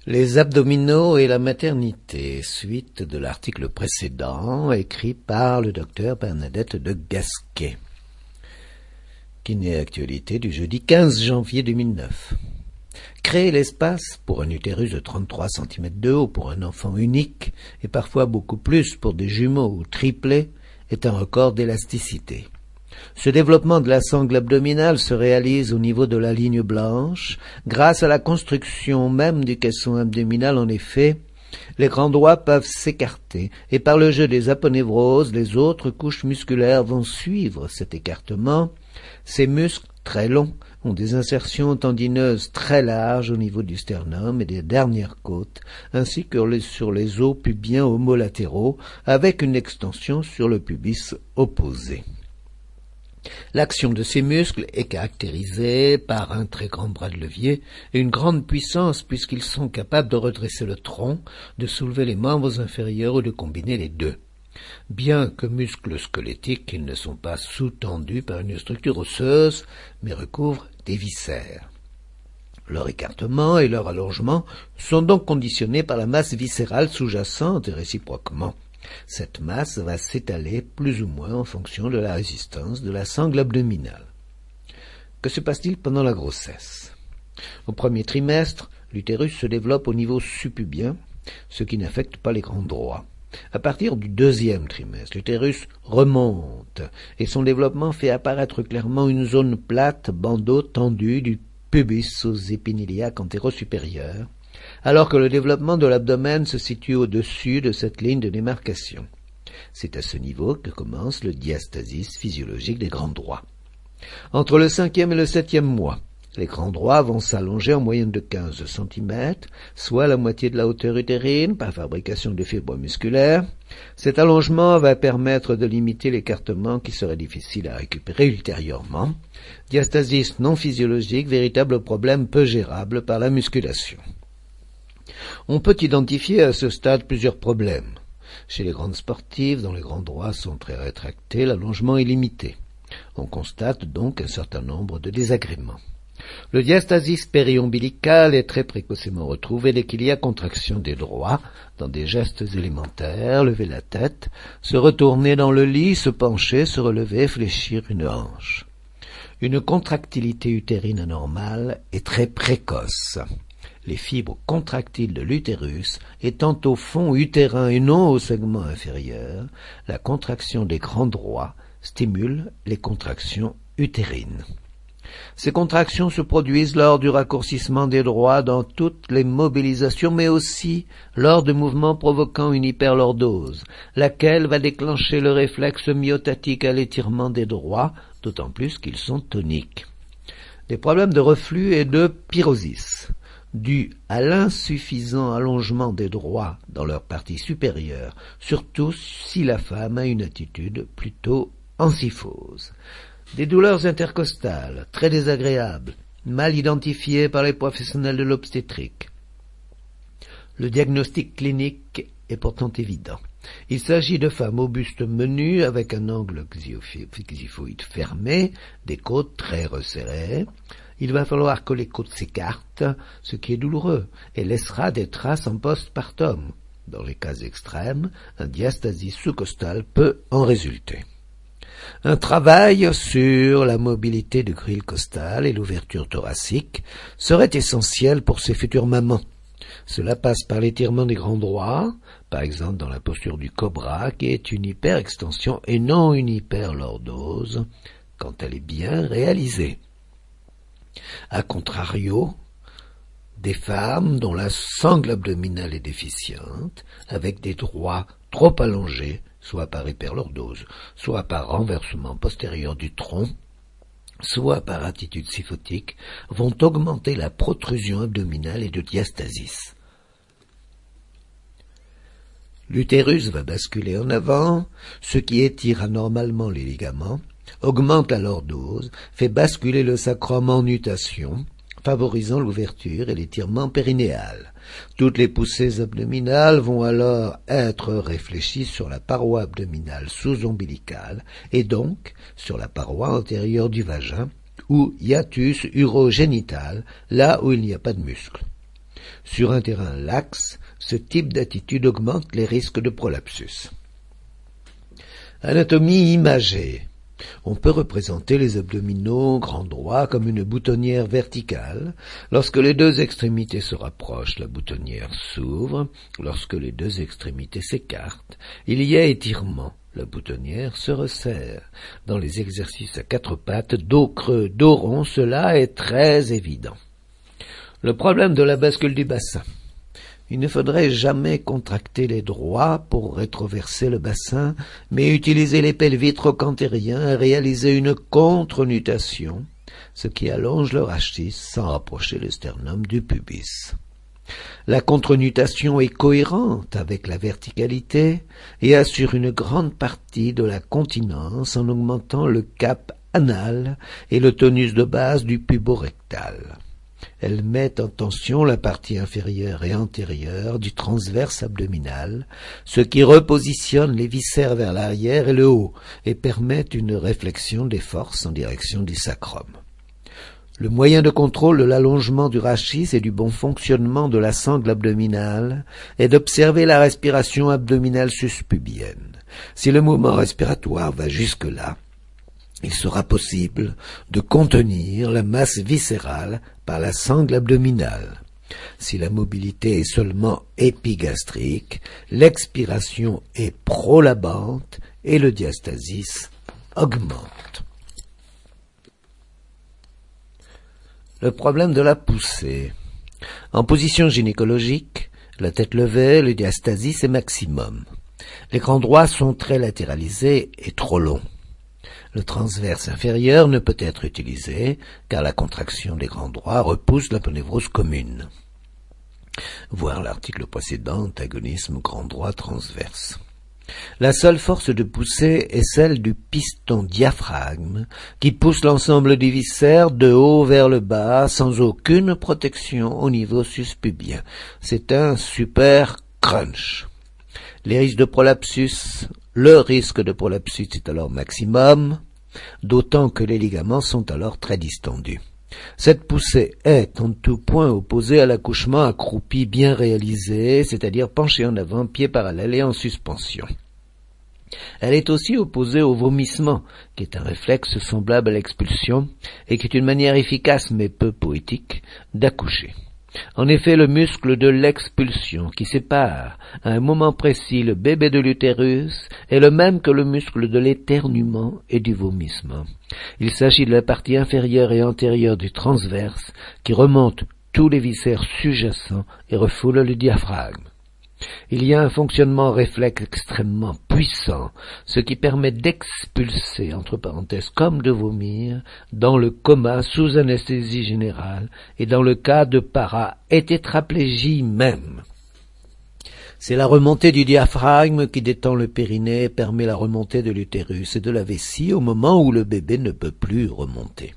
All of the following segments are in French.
Les abdominaux et la maternité, suite de l'article précédent écrit par le docteur Bernadette de Gasquet. Kiné-actualité du jeudi 15 janvier 2009. Créer l'espace pour un utérus de 33 cm de haut pour un enfant unique et parfois beaucoup plus pour des jumeaux ou triplés est un record d'élasticité. Ce développement de la sangle abdominale se réalise au niveau de la ligne blanche grâce à la construction même du caisson abdominal. En effet, les grands droits peuvent s'écarter et par le jeu des aponevroses, les autres couches musculaires vont suivre cet écartement. Ces muscles très longs ont des insertions tendineuses très larges au niveau du sternum et des dernières côtes, ainsi que sur les os pubiens homolatéraux, avec une extension sur le pubis opposé. L'action de ces muscles est caractérisée par un très grand bras de levier et une grande puissance puisqu'ils sont capables de redresser le tronc, de soulever les membres inférieurs ou de combiner les deux. Bien que muscles squelettiques, ils ne sont pas sous-tendus par une structure osseuse, mais recouvrent des viscères. Leur écartement et leur allongement sont donc conditionnés par la masse viscérale sous-jacente et réciproquement. Cette masse va s'étaler plus ou moins en fonction de la résistance de la sangle abdominale. Que se passe-t-il pendant la grossesse? Au premier trimestre, l'utérus se développe au niveau suppubien, ce qui n'affecte pas les grands droits. À partir du deuxième trimestre, l'utérus remonte et son développement fait apparaître clairement une zone plate, bandeau tendue du pubis aux épiniliaques antéro-supérieurs, alors que le développement de l'abdomen se situe au-dessus de cette ligne de démarcation. C'est à ce niveau que commence le diastasis physiologique des grands droits. Entre le 5e et le 7e mois, les grands droits vont s'allonger en moyenne de 15 cm, soit la moitié de la hauteur utérine par fabrication de fibres musculaires. Cet allongement va permettre de limiter l'écartement qui serait difficile à récupérer ultérieurement. Diastasis non physiologique, véritable problème peu gérable par la musculation. On peut identifier à ce stade plusieurs problèmes. Chez les grandes sportives, dont les grands droits sont très rétractés, l'allongement est limité. On constate donc un certain nombre de désagréments. Le diastasis périombilical est très précocement retrouvé dès qu'il y a contraction des droits, dans des gestes élémentaires, lever la tête, se retourner dans le lit, se pencher, se relever, fléchir une hanche. Une contractilité utérine anormale est très précoce. Les fibres contractiles de l'utérus étant au fond utérin et non au segment inférieur, la contraction des grands droits stimule les contractions utérines. Ces contractions se produisent lors du raccourcissement des droits dans toutes les mobilisations, mais aussi lors de mouvements provoquant une hyperlordose, laquelle va déclencher le réflexe myotatique à l'étirement des droits, d'autant plus qu'ils sont toniques. Des problèmes de reflux et de pyrosis, dus à l'insuffisant allongement des droits dans leur partie supérieure, surtout si la femme a une attitude plutôt ensiphose. Des douleurs intercostales, très désagréables, mal identifiées par les professionnels de l'obstétrique. Le diagnostic clinique est pourtant évident. Il s'agit de femmes au buste menu avec un angle xiphoïde fermé, des côtes très resserrées. Il va falloir que les côtes s'écartent, ce qui est douloureux, et laissera des traces en postpartum. Dans les cas extrêmes, un diastasis sous-costal peut en résulter. Un travail sur la mobilité du grille costal et l'ouverture thoracique serait essentiel pour ces futures mamans. Cela passe par l'étirement des grands droits, par exemple dans la posture du cobra, qui est une hyperextension et non une hyperlordose, quand elle est bien réalisée. A contrario, des femmes dont la sangle abdominale est déficiente, avec des droits trop allongés, soit par hyperlordose, soit par renversement postérieur du tronc, soit par attitude syphotique, vont augmenter la protrusion abdominale et de diastasis. L'utérus va basculer en avant, ce qui étire anormalement les ligaments, augmente la lordose, fait basculer le sacrum en nutation, favorisant l'ouverture et l'étirement périnéal. Toutes les poussées abdominales vont alors être réfléchies sur la paroi abdominale sous-ombilicale et donc sur la paroi antérieure du vagin ou hiatus urogénital, là où il n'y a pas de muscle. Sur un terrain laxe, ce type d'attitude augmente les risques de prolapsus. Anatomie imagée. On peut représenter les abdominaux grand droit comme une boutonnière verticale. Lorsque les deux extrémités se rapprochent, la boutonnière s'ouvre. Lorsque les deux extrémités s'écartent, il y a étirement. La boutonnière se resserre. Dans les exercices à quatre pattes, dos creux, dos rond, cela est très évident. Le problème de la bascule du bassin. Il ne faudrait jamais contracter les droits pour rétroverser le bassin, mais utiliser les pelvis trochanteriens et réaliser une contre-nutation, ce qui allonge le rachis sans rapprocher le sternum du pubis. La contre-nutation est cohérente avec la verticalité et assure une grande partie de la continence en augmentant le cap anal et le tonus de base du puborectal. Elle met en tension la partie inférieure et antérieure du transverse abdominal, ce qui repositionne les viscères vers l'arrière et le haut et permet une réflexion des forces en direction du sacrum. Le moyen de contrôle de l'allongement du rachis et du bon fonctionnement de la sangle abdominale est d'observer la respiration abdominale suspubienne. Si le mouvement respiratoire va jusque-là, il sera possible de contenir la masse viscérale par la sangle abdominale. Si la mobilité est seulement épigastrique, l'expiration est prolabante et le diastasis augmente. Le problème de la poussée. En position gynécologique, la tête levée, le diastasis est maximum. Les grands droits sont très latéralisés et trop longs. Le transverse inférieur ne peut être utilisé, car la contraction des grands droits repousse l'aponévrose commune. Voir l'article précédent, antagonisme grand droit transverse. La seule force de poussée est celle du piston diaphragme, qui pousse l'ensemble des viscères de haut vers le bas, sans aucune protection au niveau suspubien. C'est un super crunch. Le risque de prolapsus est alors maximum, d'autant que les ligaments sont alors très distendus. Cette poussée est en tout point opposée à l'accouchement accroupi bien réalisé, c'est-à-dire penché en avant, pieds parallèles et en suspension. Elle est aussi opposée au vomissement, qui est un réflexe semblable à l'expulsion et qui est une manière efficace mais peu poétique d'accoucher. En effet, le muscle de l'expulsion qui sépare à un moment précis le bébé de l'utérus est le même que le muscle de l'éternuement et du vomissement. Il s'agit de la partie inférieure et antérieure du transverse qui remonte tous les viscères sous-jacents et refoule le diaphragme. Il y a un fonctionnement réflexe extrêmement puissant, ce qui permet d'expulser, entre parenthèses, comme de vomir, dans le coma sous anesthésie générale et dans le cas de para et tétraplégie même. C'est la remontée du diaphragme qui détend le périnée et permet la remontée de l'utérus et de la vessie au moment où le bébé ne peut plus remonter.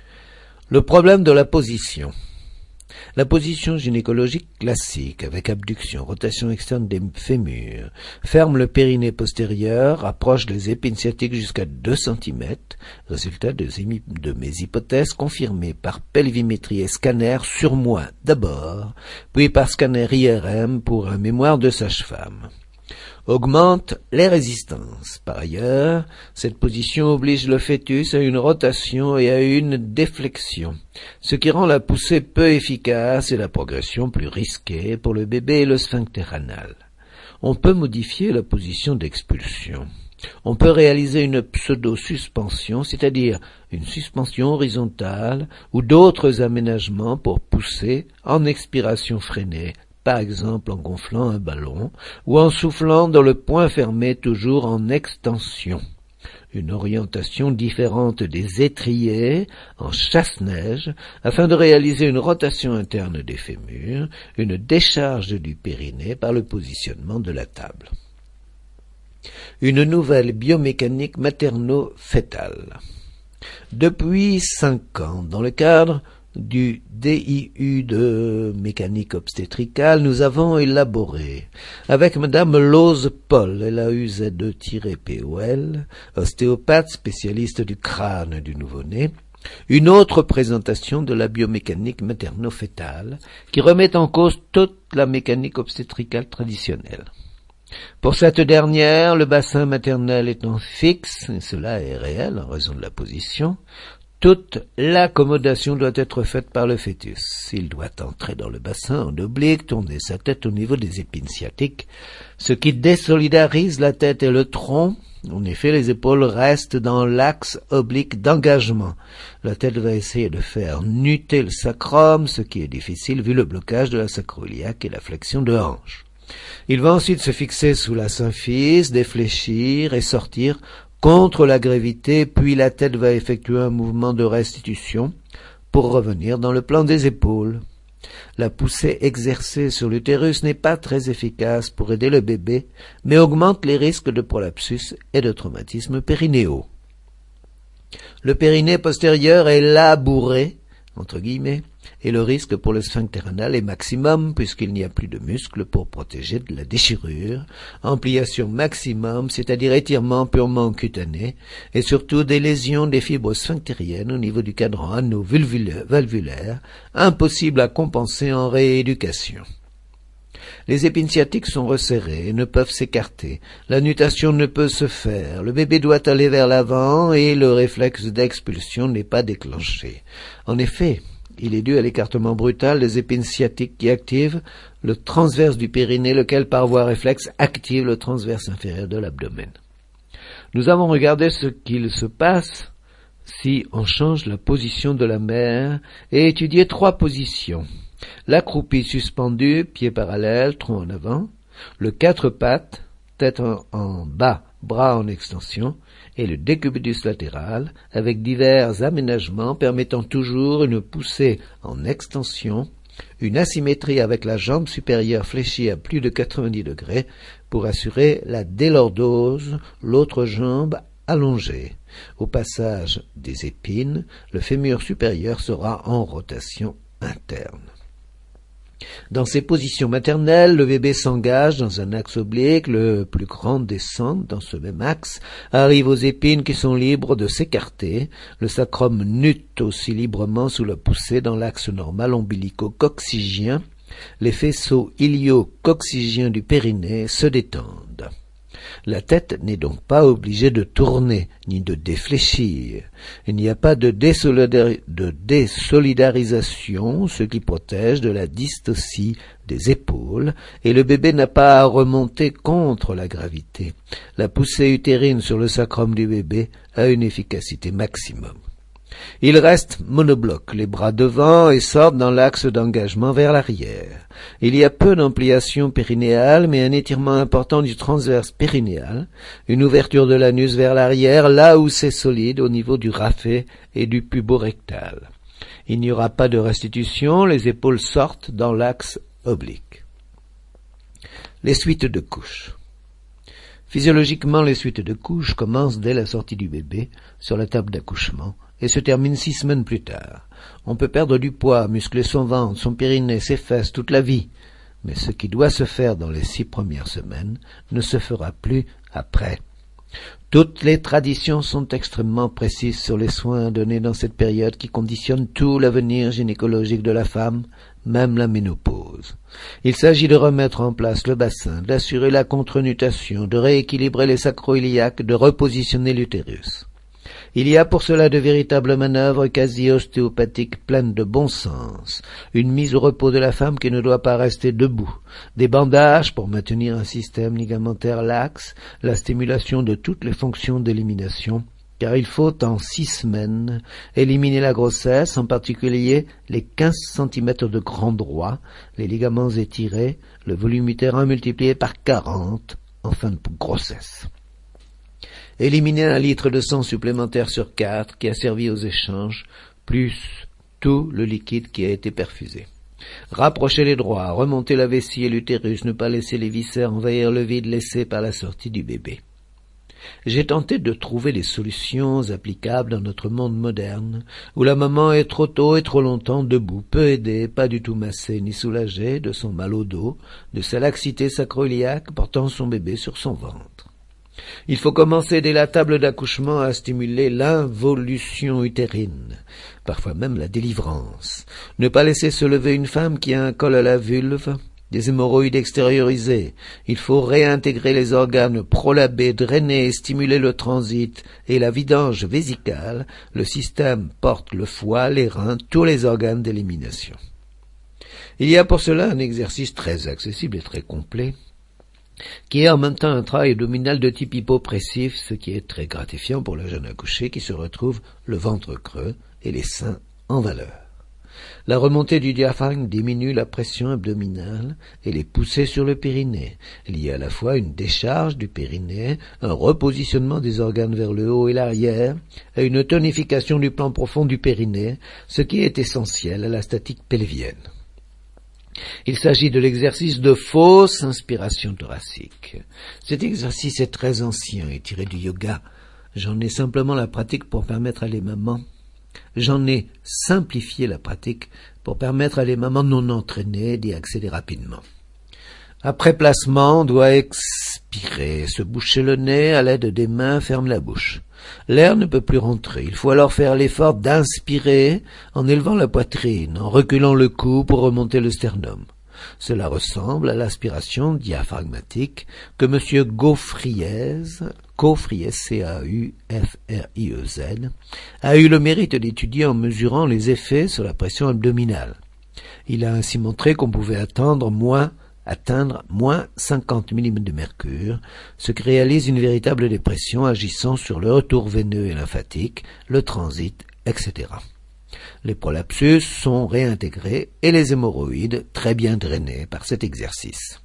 Le problème de la position. La position gynécologique classique, avec abduction, rotation externe des fémurs, ferme le périnée postérieur, approche les épines sciatiques jusqu'à 2 cm, résultat de mes hypothèses confirmées par pelvimétrie et scanner sur moi d'abord, puis par scanner IRM pour un mémoire de sage-femme. Augmente les résistances. Par ailleurs, cette position oblige le fœtus à une rotation et à une déflexion, ce qui rend la poussée peu efficace et la progression plus risquée pour le bébé et le sphincter anal. On peut modifier la position d'expulsion. On peut réaliser une pseudo-suspension, c'est-à-dire une suspension horizontale ou d'autres aménagements pour pousser en expiration freinée, par exemple en gonflant un ballon ou en soufflant dans le poing fermé toujours en extension. Une orientation différente des étriers en chasse-neige afin de réaliser une rotation interne des fémurs, une décharge du périnée par le positionnement de la table. Une nouvelle biomécanique materno-fœtale. Depuis 5 ans, dans le cadre du DIU de mécanique obstétricale, nous avons élaboré, avec Madame Lose Paul, LAUZE-POL, ostéopathe spécialiste du crâne du nouveau-né, Une autre présentation de la biomécanique materno-fétale qui remet en cause toute la mécanique obstétricale traditionnelle. Pour cette dernière, le bassin maternel étant fixe, et cela est réel en raison de la position, toute l'accommodation doit être faite par le fœtus. Il doit entrer dans le bassin en oblique, tourner sa tête au niveau des épines sciatiques, ce qui désolidarise la tête et le tronc. En effet, les épaules restent dans l'axe oblique d'engagement. La tête va essayer de faire nuter le sacrum, ce qui est difficile vu le blocage de la sacro-iliaque et la flexion de hanche. Il va ensuite se fixer sous la symphyse, défléchir et sortir contre la gravité, puis la tête va effectuer un mouvement de restitution pour revenir dans le plan des épaules. La poussée exercée sur l'utérus n'est pas très efficace pour aider le bébé, mais augmente les risques de prolapsus et de traumatisme périnéaux. Le périnée postérieur est labouré, entre guillemets, et le risque pour le sphincter anal est maximum puisqu'il n'y a plus de muscles pour protéger de la déchirure, ampliation maximum, c'est-à-dire étirement purement cutané, et surtout des lésions des fibres sphinctériennes au niveau du cadran anneau-valvulaire, impossible à compenser en rééducation. Les épines sciatiques sont resserrées et ne peuvent s'écarter. La nutation ne peut se faire. Le bébé doit aller vers l'avant et le réflexe d'expulsion n'est pas déclenché. En effet, il est dû à l'écartement brutal des épines sciatiques qui activent le transverse du périnée, lequel par voie réflexe active le transverse inférieur de l'abdomen. Nous avons regardé ce qu'il se passe si on change la position de la mère et étudié 3 positions. L'accroupi suspendu, pieds parallèles, tronc en avant, le 4 pattes, tête en bas, bras en extension, et le décubitus latéral, avec divers aménagements permettant toujours une poussée en extension, une asymétrie avec la jambe supérieure fléchie à plus de 90 degrés pour assurer la délordose, l'autre jambe allongée. Au passage des épines, le fémur supérieur sera en rotation interne. Dans ces positions maternelles, le bébé s'engage dans un axe oblique, le plus grand descend dans ce même axe, arrive aux épines qui sont libres de s'écarter, le sacrum nute aussi librement sous la poussée dans l'axe normal ombilico-coccygien, les faisceaux ilio-coccygiens du périnée se détendent. La tête n'est donc pas obligée de tourner, ni de défléchir. Il n'y a pas de désolidarisation, ce qui protège de la dystocie des épaules, et le bébé n'a pas à remonter contre la gravité. La poussée utérine sur le sacrum du bébé a une efficacité maximum. Il reste monobloc, les bras devant et sortent dans l'axe d'engagement vers l'arrière. Il y a peu d'ampliation périnéale, mais un étirement important du transverse périnéal, une ouverture de l'anus vers l'arrière, là où c'est solide, au niveau du raphet et du puborectal. Il n'y aura pas de restitution, les épaules sortent dans l'axe oblique. Les suites de couches. Physiologiquement, les suites de couches commencent dès la sortie du bébé, sur la table d'accouchement, et se termine 6 semaines plus tard. On peut perdre du poids, muscler son ventre, son périnée, ses fesses, toute la vie. Mais ce qui doit se faire dans les 6 premières semaines ne se fera plus après. Toutes les traditions sont extrêmement précises sur les soins donnés dans cette période qui conditionnent tout l'avenir gynécologique de la femme, même la ménopause. Il s'agit de remettre en place le bassin, d'assurer la contre-nutation, de rééquilibrer les sacro-iliaques, de repositionner l'utérus. Il y a pour cela de véritables manœuvres quasi-ostéopathiques pleines de bon sens, une mise au repos de la femme qui ne doit pas rester debout, des bandages pour maintenir un système ligamentaire laxe, la stimulation de toutes les fonctions d'élimination, car il faut en 6 semaines éliminer la grossesse, en particulier les 15 cm de grand droit, les ligaments étirés, le volume utérin multiplié par 40 en fin de grossesse. Éliminer 1 litre de sang supplémentaire sur 4 qui a servi aux échanges, plus tout le liquide qui a été perfusé. Rapprocher les droits, remonter la vessie et l'utérus, ne pas laisser les viscères envahir le vide laissé par la sortie du bébé. J'ai tenté de trouver des solutions applicables dans notre monde moderne, où la maman est trop tôt et trop longtemps debout, peu aidée, pas du tout massée ni soulagée de son mal au dos, de sa laxité sacro-iliaque portant son bébé sur son ventre. Il faut commencer dès la table d'accouchement à stimuler l'involution utérine, parfois même la délivrance. Ne pas laisser se lever une femme qui a un col à la vulve, des hémorroïdes extériorisées. Il faut réintégrer les organes prolabés, drainer et stimuler le transit et la vidange vésicale. Le système porte le foie, les reins, tous les organes d'élimination. Il y a pour cela un exercice très accessible et très complet, qui est en même temps un travail abdominal de type hypopressif, ce qui est très gratifiant pour la jeune accouchée qui se retrouve le ventre creux et les seins en valeur. La remontée du diaphragme diminue la pression abdominale et les poussées sur le périnée. Il y a à la fois une décharge du périnée, un repositionnement des organes vers le haut et l'arrière, et une tonification du plan profond du périnée, ce qui est essentiel à la statique pelvienne. Il s'agit de l'exercice de fausse inspiration thoracique. Cet exercice est très ancien et tiré du yoga. J'en ai simplement la pratique pour permettre à les mamans. J'en ai simplifié la pratique pour permettre à les mamans non entraînées d'y accéder rapidement. Après placement, on doit expirer, se boucher le nez, à l'aide des mains, ferme la bouche. L'air ne peut plus rentrer. Il faut alors faire l'effort d'inspirer en élevant la poitrine, en reculant le cou pour remonter le sternum. Cela ressemble à l'aspiration diaphragmatique que M. Gaufriez, C-A-U-F-R-I-E-Z, a eu le mérite d'étudier en mesurant les effets sur la pression abdominale. Il a ainsi montré qu'on pouvait atteindre moins 50 mm de mercure, ce qui réalise une véritable dépression agissant sur le retour veineux et lymphatique, le transit, etc. Les prolapsus sont réintégrés et les hémorroïdes très bien drainés par cet exercice.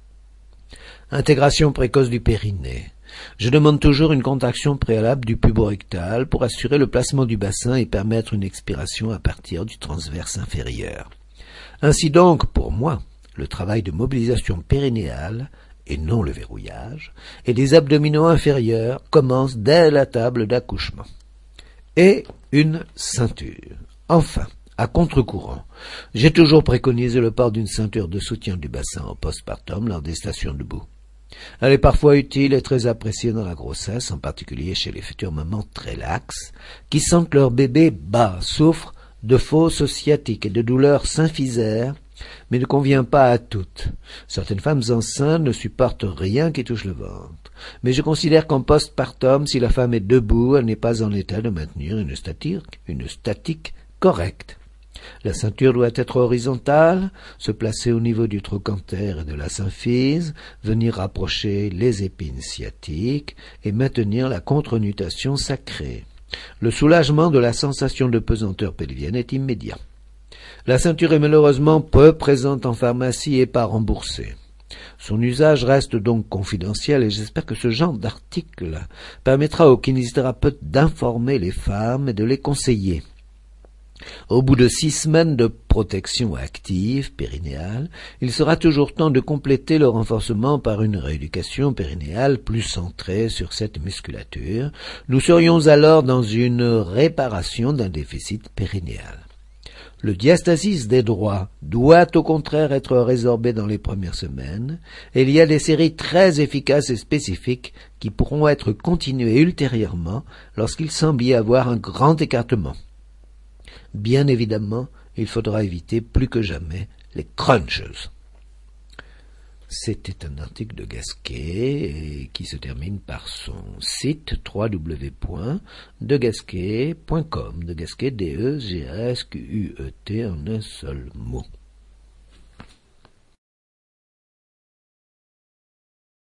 Intégration précoce du périnée. Je demande toujours une contraction préalable du puborectal pour assurer le placement du bassin et permettre une expiration à partir du transverse inférieur. Ainsi donc, pour moi, le travail de mobilisation périnéale, et non le verrouillage, et des abdominaux inférieurs commence dès la table d'accouchement. Et une ceinture. Enfin, à contre-courant, j'ai toujours préconisé le port d'une ceinture de soutien du bassin au postpartum lors des stations debout. Elle est parfois utile et très appréciée dans la grossesse, en particulier chez les futures mamans très laxes, qui sentent leur bébé bas, souffrent de fausses sciatiques et de douleurs symphysaires, mais ne convient pas à toutes. Certaines femmes enceintes ne supportent rien qui touche le ventre. Mais je considère qu'en postpartum, si la femme est debout, elle n'est pas en état de maintenir une statique correcte. La ceinture doit être horizontale, se placer au niveau du trochanter et de la symphyse, venir rapprocher les épines sciatiques et maintenir la contre-nutation sacrée. Le soulagement de la sensation de pesanteur pelvienne est immédiat. La ceinture est malheureusement peu présente en pharmacie et pas remboursée. Son usage reste donc confidentiel et j'espère que ce genre d'article permettra aux kinésithérapeutes d'informer les femmes et de les conseiller. Au bout de 6 semaines de protection active périnéale, il sera toujours temps de compléter le renforcement par une rééducation périnéale plus centrée sur cette musculature. Nous serions alors dans une réparation d'un déficit périnéal. Le diastasis des droits doit au contraire être résorbé dans les premières semaines, et il y a des séries très efficaces et spécifiques qui pourront être continuées ultérieurement lorsqu'il semble y avoir un grand écartement. Bien évidemment, il faudra éviter plus que jamais les crunches. C'était un article de Gasquet qui se termine par son site www.degasquet.com. De Gasquet, D-E-G-A-S-Q-U-E-T en un seul mot.